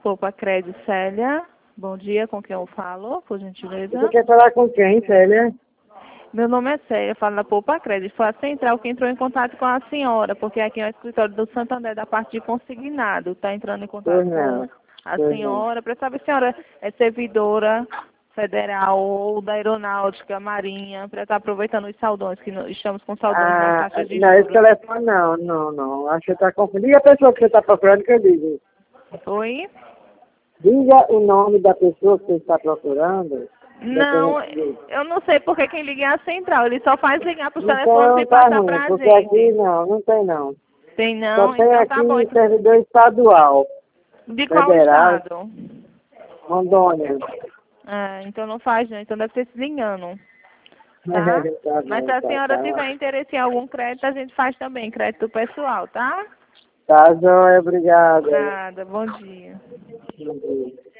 Poupa Crédito, Célia. Bom dia, com quem eu falo, por gentileza? Você quer falar com quem, Célia? Meu nome é Célia, eu falo da Poupa Crédito. Foi a central que entrou em contato com a senhora, porque aqui é o escritório do Santander, da parte de consignado. Está entrando em contato Pois não. com a Pois não. senhora, para saber se a senhora é servidora federal ou da aeronáutica, marinha, para estar aproveitando os saldões, que estamos com saldões na Ah, taxa de não, esse juros. telefone não. Acho que você está confundindo. Diga a pessoa que você está procurando que eu digo. Oi? Diga o nome da pessoa que você está procurando. Não, eu não sei porque quem liga é a central. Ele só faz ligar para os telefones Então e tá passar ruim, para a porque aqui gente. não tem não. Tem Só não? tem Então tá bom. aqui servidor estadual, De qual federal, estado? Rondônia. Ah, então não faz não, então deve ter se engano. Tá? Tá Mas bom, se a tá, senhora tá. tiver interesse em algum crédito, a gente faz também, crédito pessoal, tá? Tá, joia, obrigado. Nada, bom dia. Bom dia.